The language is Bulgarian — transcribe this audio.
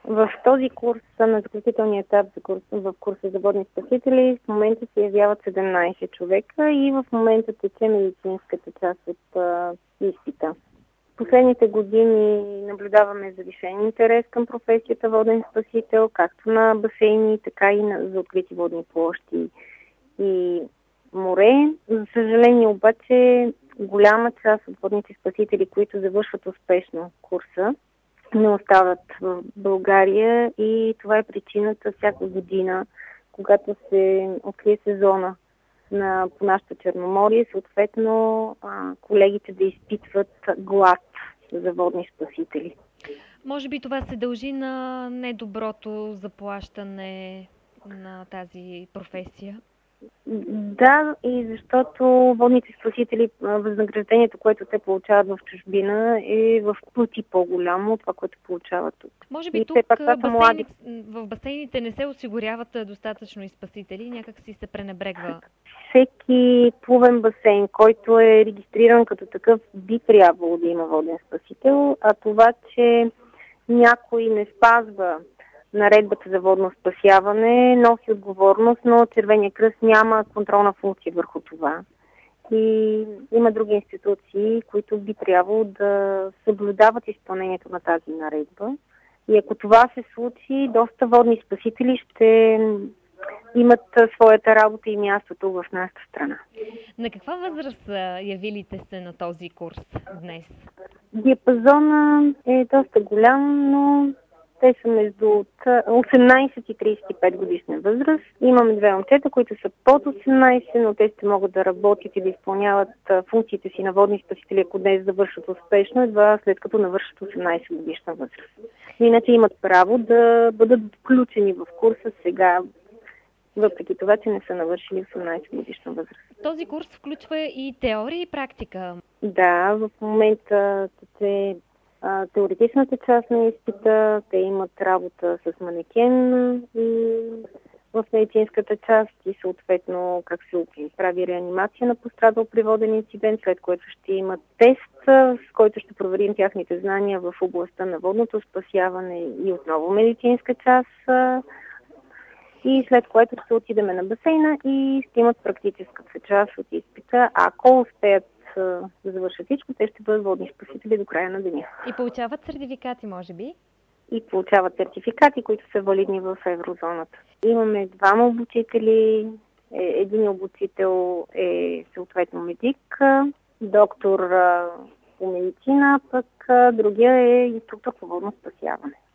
В този курс, на заключителния етап в курса за водни спасители, в момента се явяват 17 човека и в момента тече медицинската част от изпита. Последните години наблюдаваме завишен интерес към професията воден спасител, както на басейни, така и за открити водни площи и море. За съжаление обаче, голяма част от водните спасители, които завършват успешно курса, не остават в България и това е причината всяка година, когато се открие сезона по нашото Черноморие, съответно колегите да изпитват глад за водни спасители. Може би това се дължи на недоброто заплащане на тази професия? Да, и защото водните спасители, възнаграждението, което те получават в чужбина, е в пъти по-голямо от това, което получават тук. Може би тук в басейните не се осигуряват достатъчно и спасители, някак си се пренебрегва. Всеки плувен басейн, който е регистриран като такъв, би трябвало да има воден спасител, а това, че някой не спазва наредбата за водно спасяване, носи отговорност, но Червения кръст няма контролна функция върху това. И има други институции, които би трябвало да съблюдават изпълнението на тази наредба. И ако това се случи, доста водни спасители ще имат своята работа и мястото в нашата страна. На каква възраст явилите се на този курс днес? Диапазона е доста голям, но те са между 18 и 35 годишна възраст. Имаме две момчета, които са под 18, но те ще могат да работят и да изпълняват функциите си на водни спасители, ако днес завършат успешно, едва след като навършат 18 годишна възраст. Иначе имат право да бъдат включени в курса сега, въпреки това, че не са навършили 18 годишна възраст. Този курс включва и теория и практика. Да, в момента теоретичната част на изпита, те имат работа с манекен и в медицинската част и съответно как се прави реанимация на пострадал при воден инцидент, след което ще имат тест, с който ще проверим тяхните знания в областта на водното спасяване и отново медицинска част. И след което ще отидем на басейна и ще имат практическата част от изпита. Ако успеят да завършат всичко, те ще бъдат водни спасители до края на деня. И получават сертификати, може би? И получават сертификати, които са валидни в еврозоната. Имаме двама обучители. Един обучител е съответно медик, доктор по медицина, пък другия е инструктор по водно спасяване.